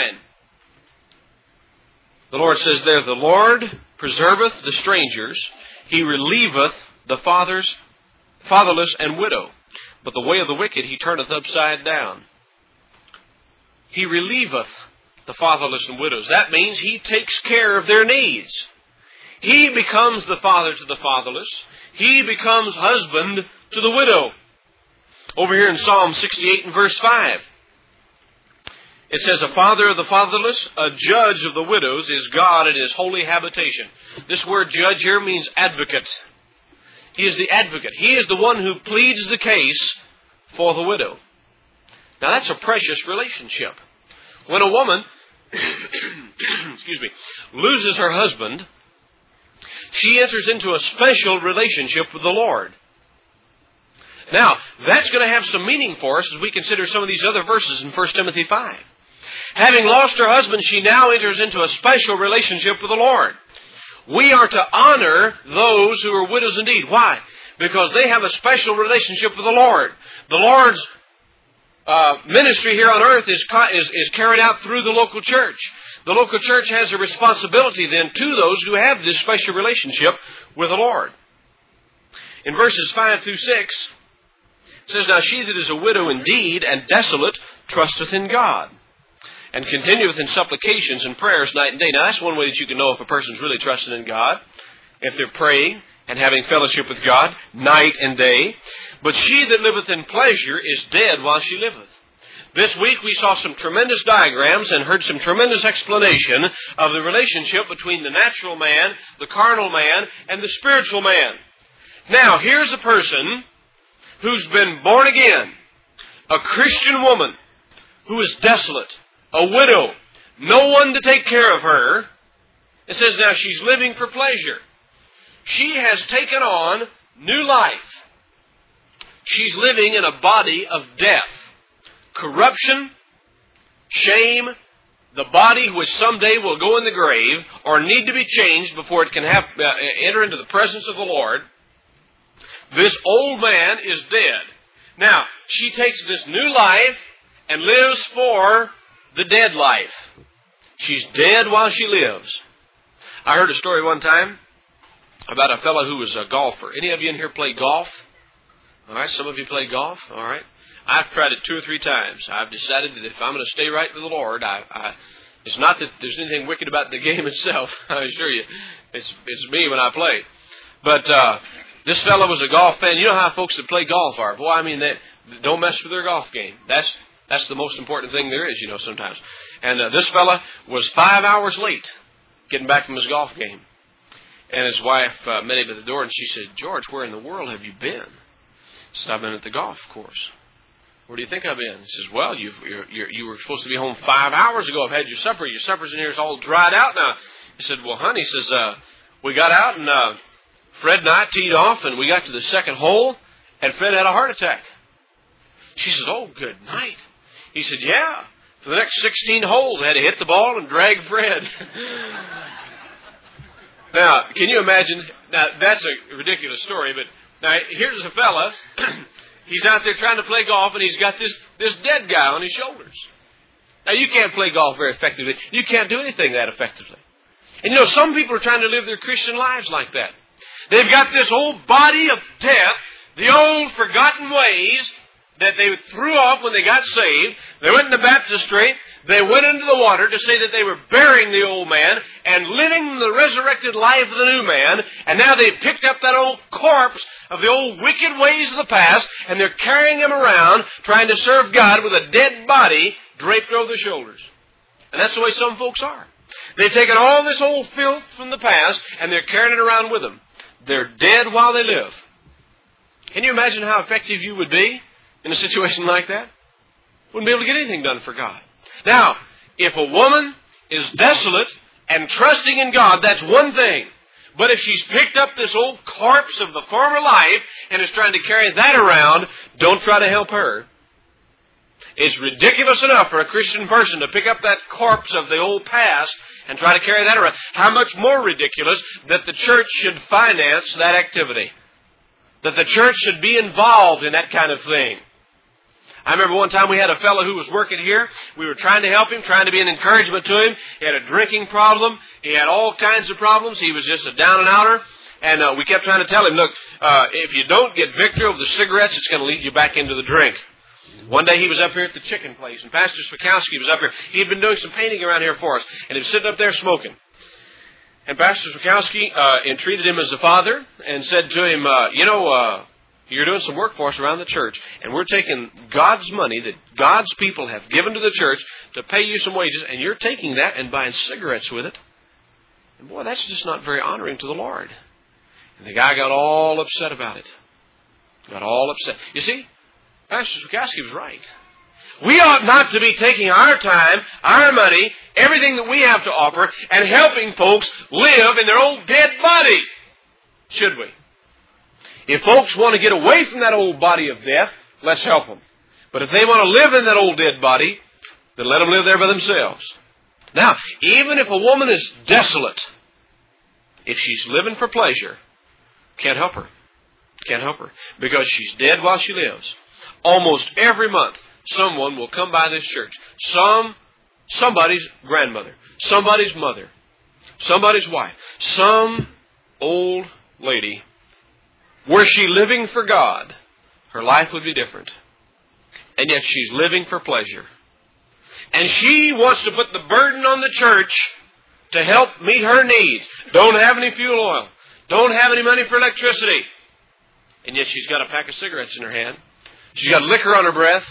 the Lord says there, The Lord preserveth the strangers, He relieveth the fatherless and widow, but the way of the wicked He turneth upside down. He relieveth the fatherless and widows. That means He takes care of their needs. He becomes the father to the fatherless. He becomes husband to the widow. Over here in Psalm 68 and verse 5, It says, a father of the fatherless, a judge of the widows is God in His holy habitation. This word judge here means advocate. He is the advocate. He is the one who pleads the case for the widow. Now that's a precious relationship. When a woman loses her husband, she enters into a special relationship with the Lord. Now, that's going to have some meaning for us as we consider some of these other verses in 1 Timothy 5. Having lost her husband, she now enters into a special relationship with the Lord. We are to honor those who are widows indeed. Why? Because they have a special relationship with the Lord. The Lord's ministry here on earth is carried out through the local church. The local church has a responsibility then to those who have this special relationship with the Lord. In verses 5 through 6, it says, Now she that is a widow indeed and desolate trusteth in God, and continueth in supplications and prayers night and day. Now that's one way that you can know if a person's really trusting in God, if they're praying and having fellowship with God night and day. But she that liveth in pleasure is dead while she liveth. This week we saw some tremendous diagrams and heard some tremendous explanation of the relationship between the natural man, the carnal man, and the spiritual man. Now, here's a person who's been born again, a Christian woman who is desolate, a widow, no one to take care of her. It says now she's living for pleasure. She has taken on new life. She's living in a body of death. Corruption, shame, the body which someday will go in the grave or need to be changed before it can enter into the presence of the Lord. This old man is dead. Now, she takes this new life and lives for the dead life. She's dead while she lives. I heard a story one time about a fellow who was a golfer. Any of you in here play golf? All right, some of you play golf. All right. I've tried it 2 or 3 times. I've decided that if I'm going to stay right with the Lord, it's not that there's anything wicked about the game itself. I assure you, it's me when I play. But this fellow was a golf fan. You know how folks that play golf are. Boy, I mean, they don't mess with their golf game. That's the most important thing there is, you know, sometimes. And this fella was 5 hours late getting back from his golf game. And his wife met him at the door, and she said, George, where in the world have you been? He said, I've been at the golf course. Where do you think I've been? He says, well, you were supposed to be home 5 hours ago. I've had your supper. Your supper's in here. It's all dried out now. He said, well, honey, he says, we got out and Fred and I teed off and we got to the second hole and Fred had a heart attack. She says, oh, good night. He said, yeah. For the next 16 holes, I had to hit the ball and drag Fred. Now, can you imagine? Now, that's a ridiculous story, but now here's a fella. He's out there trying to play golf, and he's got this dead guy on his shoulders. Now, you can't play golf very effectively. You can't do anything that effectively. And, you know, some people are trying to live their Christian lives like that. They've got this old body of death, the old forgotten ways that they threw off when they got saved. They went in the baptistry. They went into the water to say that they were burying the old man and living the resurrected life of the new man. And now they've picked up that old corpse of the old wicked ways of the past, and they're carrying him around trying to serve God with a dead body draped over their shoulders. And that's the way some folks are. They've taken all this old filth from the past, and they're carrying it around with them. They're dead while they live. Can you imagine how effective you would be in a situation like that? Wouldn't be able to get anything done for God. Now, if a woman is desolate and trusting in God, that's one thing. But if she's picked up this old corpse of the former life and is trying to carry that around, don't try to help her. It's ridiculous enough for a Christian person to pick up that corpse of the old past and try to carry that around. How much more ridiculous that the church should finance that activity. That the church should be involved in that kind of thing. I remember one time we had a fellow who was working here. We were trying to help him, trying to be an encouragement to him. He had a drinking problem. He had all kinds of problems. He was just a down and outer. And we kept trying to tell him, look, if you don't get victory over the cigarettes, it's going to lead you back into the drink. One day he was up here at the chicken place, and Pastor Spakowski was up here. He had been doing some painting around here for us, and he was sitting up there smoking. And Pastor Spakowski entreated him as a father and said to him, You're doing some work for us around the church, and we're taking God's money that God's people have given to the church to pay you some wages, and you're taking that and buying cigarettes with it. And boy, that's just not very honoring to the Lord. And the guy got all upset about it. Got all upset. You see, Pastor Swikowski was right. We ought not to be taking our time, our money, everything that we have to offer, and helping folks live in their old dead body. Should we? If folks want to get away from that old body of death, let's help them. But if they want to live in that old dead body, then let them live there by themselves. Now, even if a woman is desolate, if she's living for pleasure, can't help her. Can't help her. Because she's dead while she lives. Almost every month, someone will come by this church. Somebody's grandmother, somebody's mother, somebody's wife, some old lady. Were she living for God, her life would be different. And yet she's living for pleasure. And she wants to put the burden on the church to help meet her needs. Don't have any fuel oil. Don't have any money for electricity. And yet she's got a pack of cigarettes in her hand. She's got liquor on her breath.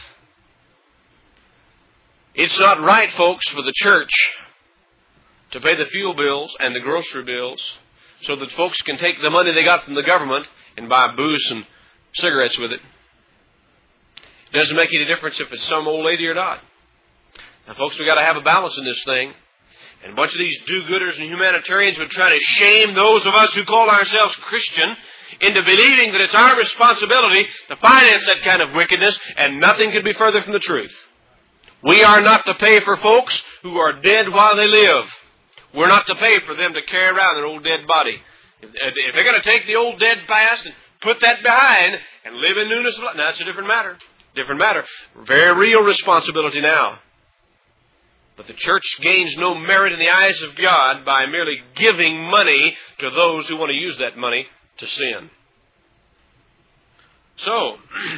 It's not right, folks, for the church to pay the fuel bills and the grocery bills so that folks can take the money they got from the government and buy booze and cigarettes with it. It doesn't make any difference if it's some old lady or not. Now, folks, we've got to have a balance in this thing. And a bunch of these do-gooders and humanitarians would try to shame those of us who call ourselves Christian into believing that it's our responsibility to finance that kind of wickedness, and nothing could be further from the truth. We are not to pay for folks who are dead while they live. We're not to pay for them to carry around their old dead body. If they're going to take the old dead past and put that behind and live in newness of life, now that's a different matter. Different matter. Very real responsibility now. But the church gains no merit in the eyes of God by merely giving money to those who want to use that money to sin. So,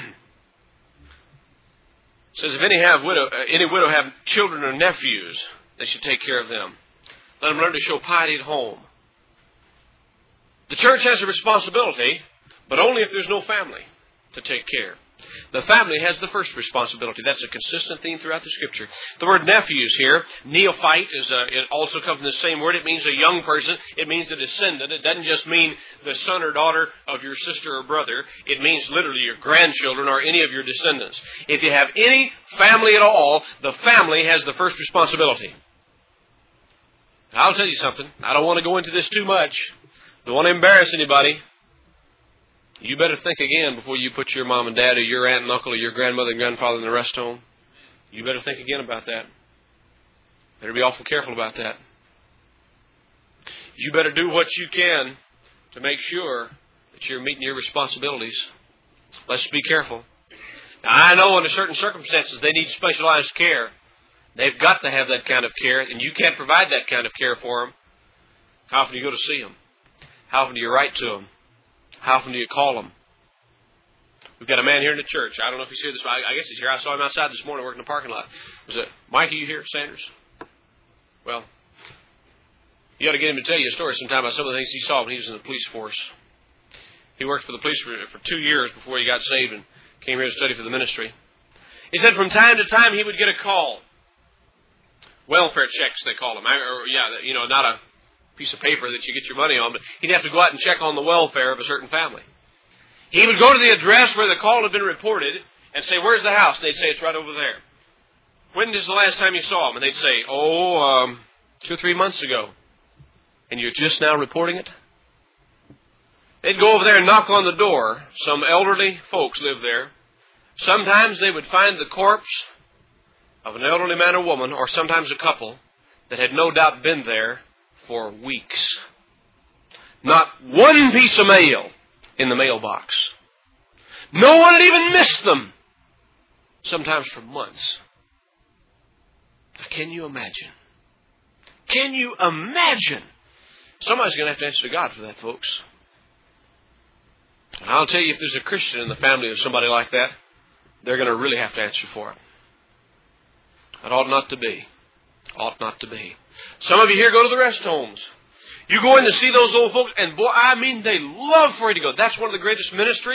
it says if any widow have children or nephews, they should take care of them. Let them learn to show piety at home. The church has a responsibility, but only if there's no family to take care. The family has the first responsibility. That's a consistent theme throughout the Scripture. The word nephews here, neophyte, it also comes from the same word. It means a young person. It means a descendant. It doesn't just mean the son or daughter of your sister or brother. It means literally your grandchildren or any of your descendants. If you have any family at all, the family has the first responsibility. I'll tell you something. I don't want to go into this too much. Don't want to embarrass anybody. You better think again before you put your mom and dad or your aunt and uncle or your grandmother and grandfather in the rest home. You better think again about that. Better be awful careful about that. You better do what you can to make sure that you're meeting your responsibilities. Let's be careful. Now, I know under certain circumstances they need specialized care. They've got to have that kind of care, and you can't provide that kind of care for them. How often do you go to see them? How often do you write to them? How often do you call them? We've got a man here in the church. I don't know if he's here this morning. I guess he's here. I saw him outside this morning working in the parking lot. Was it Mike, are you here, Sanders? Well, you ought to get him to tell you a story sometime about some of the things he saw when he was in the police force. He worked for the police for 2 years before he got saved and came here to study for the ministry. He said from time to time he would get a call. Welfare checks, they call them. Not a piece of paper that you get your money on, but he'd have to go out and check on the welfare of a certain family. He would go to the address where the call had been reported and say, "Where's the house?" And they'd say, "It's right over there." "When is the last time you saw him?" And they'd say, 2 or 3 months ago. "And you're just now reporting it?" They'd go over there and knock on the door. Some elderly folks lived there. Sometimes they would find the corpse of an elderly man or woman, or sometimes a couple, that had no doubt been there for weeks. Not one piece of mail in the mailbox. No one had even missed them. Sometimes for months. Now, can you imagine? Can you imagine? Somebody's going to have to answer to God for that, folks. And I'll tell you, if there's a Christian in the family of somebody like that, they're going to really have to answer for it. It ought not to be. Ought not to be. Some of you here go to the rest homes. You go in to see those old folks, and boy, I mean, they love for you to go. That's one of the greatest ministries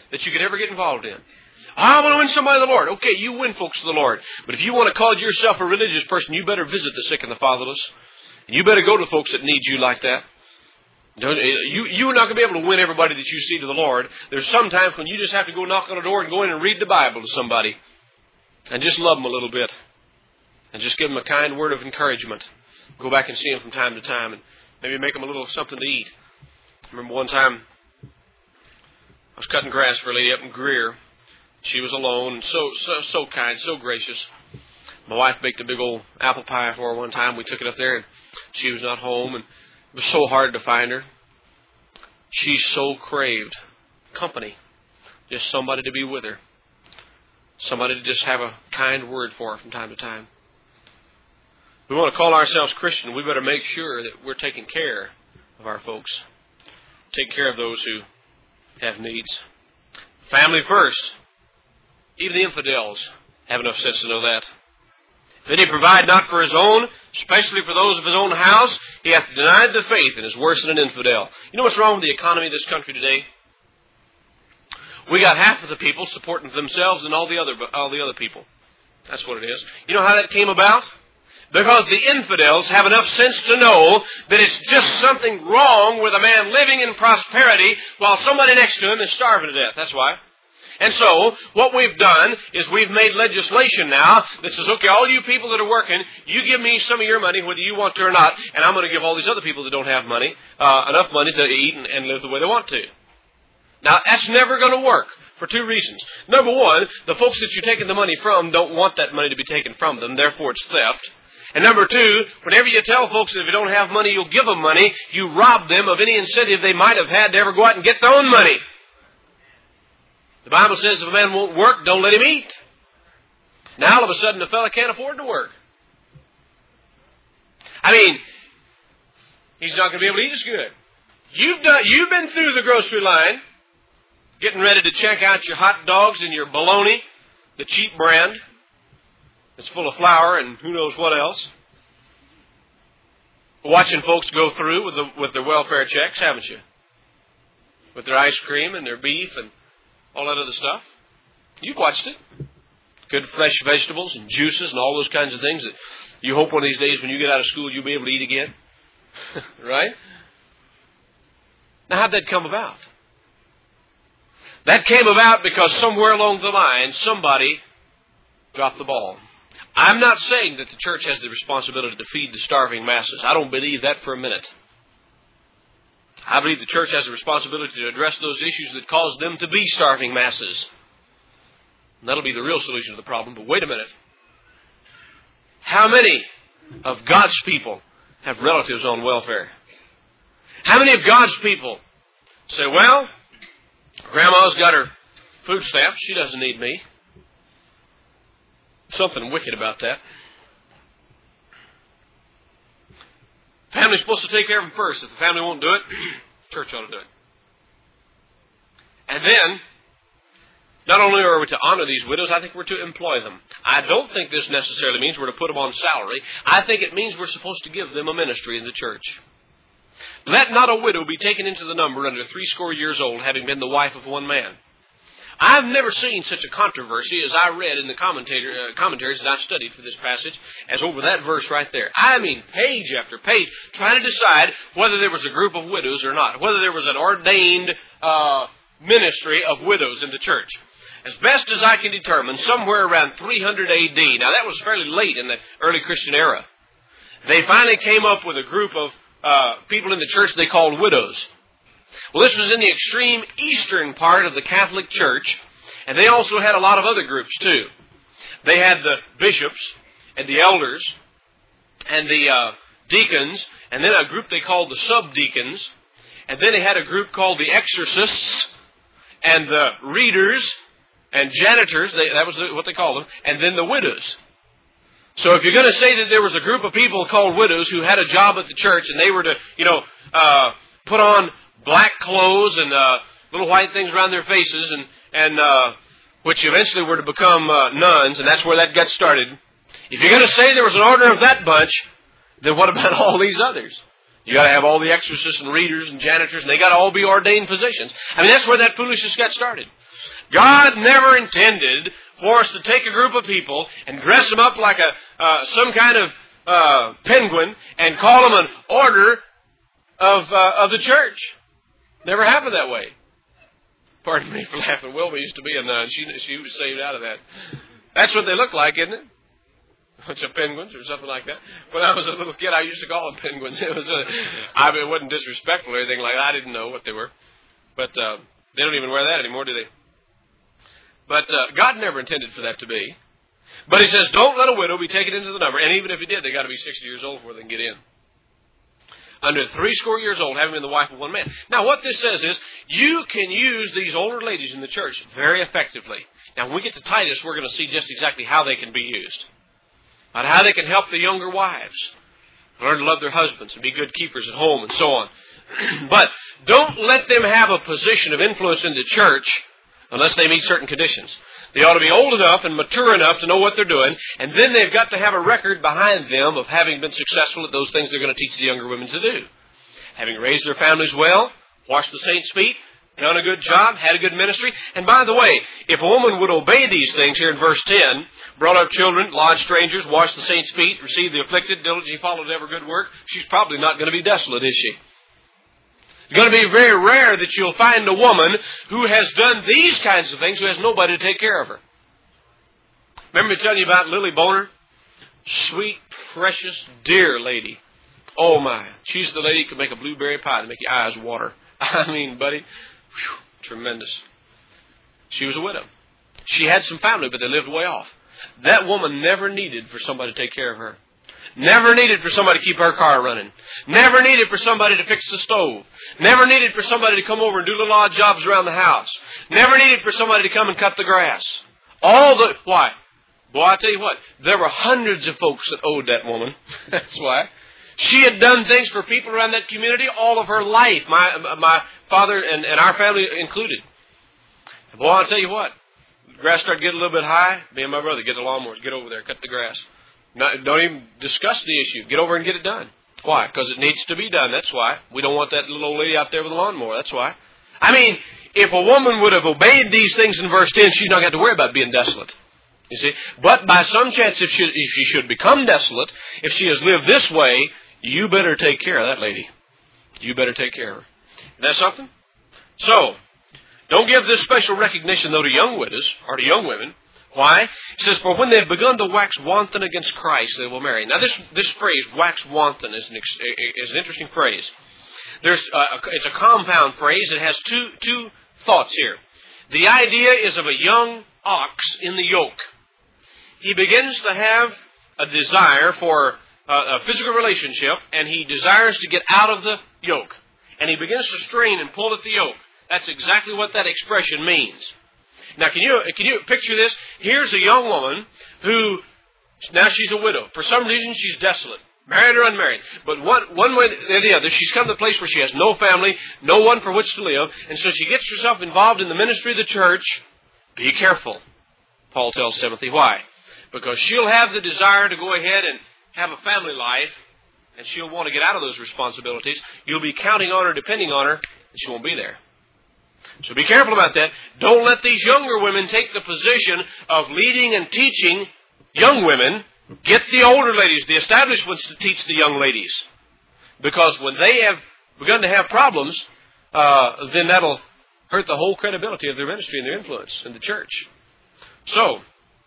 that you could ever get involved in. I want to win somebody to the Lord. Okay, you win folks to the Lord. But if you want to call yourself a religious person, you better visit the sick and the fatherless. And you better go to folks that need you like that. You're not going to be able to win everybody that you see to the Lord. There's some times when you just have to go knock on a door and go in and read the Bible to somebody. And just love them a little bit. And just give them a kind word of encouragement. Go back and see them from time to time. And maybe make them a little something to eat. I remember one time I was cutting grass for a lady up in Greer. She was alone and so kind, so gracious. My wife baked a big old apple pie for her one time. We took it up there and she was not home. And it was so hard to find her. She so craved company. Just somebody to be with her. Somebody to just have a kind word for her from time to time. If we want to call ourselves Christian, we better make sure that we're taking care of our folks. Take care of those who have needs. Family first. Even the infidels have enough sense to know that. If any provide not for his own, especially for those of his own house, he hath denied the faith and is worse than an infidel. You know what's wrong with the economy of this country today? We got half of the people supporting themselves and all the other people. That's what it is. You know how that came about? Because the infidels have enough sense to know that it's just something wrong with a man living in prosperity while somebody next to him is starving to death. That's why. And so, what we've done is we've made legislation now that says, okay, all you people that are working, you give me some of your money, whether you want to or not, and I'm going to give all these other people that don't have money, enough money to eat and live the way they want to. Now, that's never going to work for two reasons. Number one, the folks that you're taking the money from don't want that money to be taken from them, therefore it's theft. And number two, whenever you tell folks that if you don't have money, you'll give them money, you rob them of any incentive they might have had to ever go out and get their own money. The Bible says if a man won't work, don't let him eat. Now all of a sudden the fellow can't afford to work. I mean, he's not going to be able to eat as good. You've been through the grocery line, getting ready to check out your hot dogs and your bologna, the cheap brand that's full of flour and who knows what else. Watching folks go through with their welfare checks, haven't you? With their ice cream and their beef and all that other stuff. You've watched it. Good fresh vegetables and juices and all those kinds of things that you hope one of these days when you get out of school you'll be able to eat again. Right? Now how'd that come about? That came about because somewhere along the line somebody dropped the ball. I'm not saying that the church has the responsibility to feed the starving masses. I don't believe that for a minute. I believe the church has a responsibility to address those issues that cause them to be starving masses. And that'll be the real solution to the problem. But wait a minute. How many of God's people have relatives on welfare? How many of God's people say, well, Grandma's got her food stamps. She doesn't need me. Something wicked about that. Family's supposed to take care of them first. If the family won't do it, church ought to do it. And then, not only are we to honor these widows, I think we're to employ them. I don't think this necessarily means we're to put them on salary. I think it means we're supposed to give them a ministry in the church. Let not a widow be taken into the number under 60 years old, having been the wife of one man. I've never seen such a controversy as I read in the commentaries that I've studied for this passage as over that verse right there. I mean, page after page, trying to decide whether there was a group of widows or not, whether there was an ordained ministry of widows in the church. As best as I can determine, somewhere around 300 A.D., now that was fairly late in the early Christian era, they finally came up with a group of people in the church they called widows. Well, this was in the extreme eastern part of the Catholic Church, and they also had a lot of other groups, too. They had the bishops and the elders and the deacons, and then a group they called the subdeacons, and then they had a group called the exorcists and the readers and janitors, that was what they called them, and then the widows. So if you're going to say that there was a group of people called widows who had a job at the church and they were to, put on black clothes and little white things around their faces, and which eventually were to become nuns, and that's where that got started. If you're going to say there was an order of that bunch, then what about all these others? You got to have all the exorcists and readers and janitors, and they got to all be ordained physicians. I mean, that's where that foolishness got started. God never intended for us to take a group of people and dress them up like some kind of penguin and call them an order of the church. Never happened that way. Pardon me for laughing. Wilma used to be a nun. She was saved out of that. That's what they look like, isn't it? A bunch of penguins or something like that. When I was a little kid, I used to call them penguins. It wasn't disrespectful or anything like that. I didn't know what they were. But they don't even wear that anymore, do they? But God never intended for that to be. But He says, don't let a widow be taken into the number. And even if He did, they got to be 60 years old before they can get in. Under 60 years old, having been the wife of one man. Now, what this says is, you can use these older ladies in the church very effectively. Now, when we get to Titus, we're going to see just exactly how they can be used. About how they can help the younger wives learn to love their husbands and be good keepers at home and so on. But don't let them have a position of influence in the church unless they meet certain conditions. They ought to be old enough and mature enough to know what they're doing, and then they've got to have a record behind them of having been successful at those things they're going to teach the younger women to do. Having raised their families well, washed the saints' feet, done a good job, had a good ministry. And by the way, if a woman would obey these things here in verse 10, brought up children, lodged strangers, washed the saints' feet, received the afflicted, diligently followed every good work, she's probably not going to be desolate, is she? It's going to be very rare that you'll find a woman who has done these kinds of things who has nobody to take care of her. Remember me telling you about Lily Boner? Sweet, precious, dear lady. Oh my. She's the lady who can make a blueberry pie to make your eyes water. I mean, buddy, whew, tremendous. She was a widow. She had some family, but they lived way off. That woman never needed for somebody to take care of her. Never needed for somebody to keep her car running. Never needed for somebody to fix the stove. Never needed for somebody to come over and do little odd jobs around the house. Never needed for somebody to come and cut the grass. Why? Boy, I tell you what, there were hundreds of folks that owed that woman. That's why. She had done things for people around that community all of her life, my father and our family included. Boy, I'll tell you what, the grass started getting a little bit high, me and my brother get the lawnmowers, get over there, cut the grass. Don't even discuss the issue. Get over and get it done. Why? Because it needs to be done. That's why. We don't want that little old lady out there with a lawnmower. That's why. I mean, if a woman would have obeyed these things in verse 10, she's not got to worry about being desolate. You see? But by some chance, if she should become desolate, if she has lived this way, you better take care of that lady. You better take care of her. Isn't that something? So, don't give this special recognition, though, to young widows or to young women. Why? It says, for when they have begun to wax wanton against Christ, they will marry. Now, this phrase, wax wanton, is an interesting phrase. It's a compound phrase. It has two thoughts here. The idea is of a young ox in the yoke. He begins to have a desire for a physical relationship, and he desires to get out of the yoke. And he begins to strain and pull at the yoke. That's exactly what that expression means. Now, can you picture this? Here's a young woman who, now she's a widow. For some reason, she's desolate. Married or unmarried. But one way or the other, she's come to the place where she has no family, no one for which to live. And so she gets herself involved in the ministry of the church. Be careful, Paul tells Timothy. Why? Because she'll have the desire to go ahead and have a family life, and she'll want to get out of those responsibilities. You'll be counting on her, depending on her, and she won't be there. So be careful about that. Don't let these younger women take the position of leading and teaching young women. Get the older ladies, the established ones, to teach the young ladies. Because when they have begun to have problems, then that'll hurt the whole credibility of their ministry and their influence in the church. So,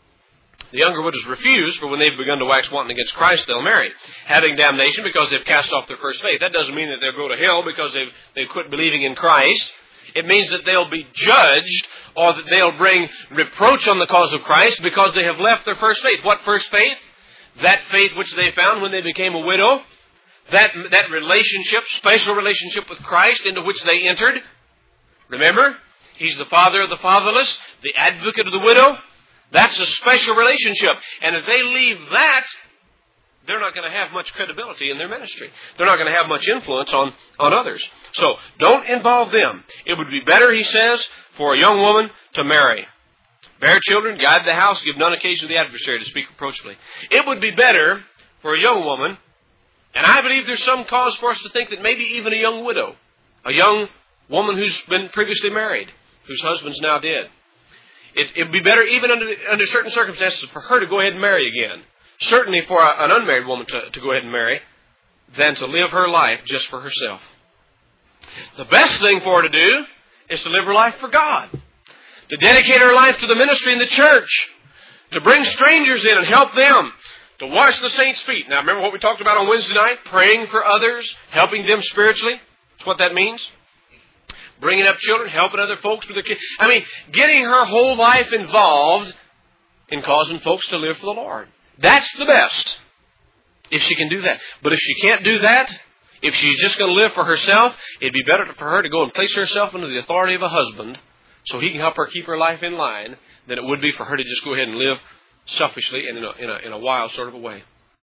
the younger widows refuse, for when they've begun to wax wanton against Christ, they'll marry, having damnation because they've cast off their first faith. That doesn't mean that they'll go to hell because they've quit believing in Christ. It means that they'll be judged, or that they'll bring reproach on the cause of Christ because they have left their first faith. What first faith? That faith which they found when they became a widow. That relationship, special relationship with Christ into which they entered. Remember, He's the father of the fatherless, the advocate of the widow. That's a special relationship. And if they leave that, they're not going to have much credibility in their ministry. They're not going to have much influence on others. So, don't involve them. It would be better, he says, for a young woman to marry. Bear children, guide the house, give none occasion to the adversary to speak reproachfully. It would be better for a young woman, and I believe there's some cause for us to think that maybe even a young widow, a young woman who's been previously married, whose husband's now dead. It would be better even under certain circumstances for her to go ahead and marry again. Certainly for an unmarried woman to go ahead and marry than to live her life just for herself. The best thing for her to do is to live her life for God. To dedicate her life to the ministry in the church. To bring strangers in and help them. To wash the saints' feet. Now remember what we talked about on Wednesday night? Praying for others, helping them spiritually. That's what that means. Bringing up children, helping other folks with their kids. I mean, getting her whole life involved in causing folks to live for the Lord. That's the best. If she can do that. But if she can't do that, if she's just going to live for herself, it'd be better for her to go and place herself under the authority of a husband so he can help her keep her life in line than it would be for her to just go ahead and live selfishly and in a wild sort of a way.